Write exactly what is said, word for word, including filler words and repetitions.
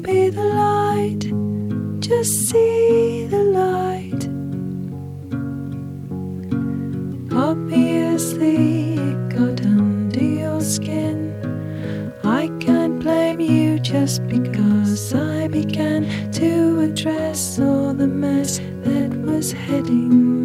be the light, just see the light. Obviously it got under your skin. I can't blame you just because I began to address all the mess that was heading